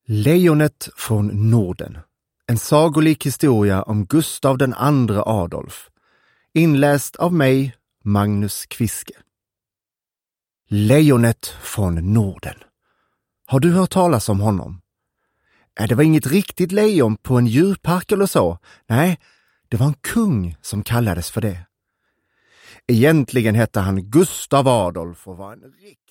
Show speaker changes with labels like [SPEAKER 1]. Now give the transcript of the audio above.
[SPEAKER 1] Lejonet från Norden. En sagolik historia om Gustav den andre Adolf. Inläst av mig, Magnus Kviske. Lejonet från Norden. Har du hört talas om honom? Det var inget riktigt lejon på en djurpark eller så. Nej, det var en kung som kallades för det. Egentligen hette han Gustav Adolf och var en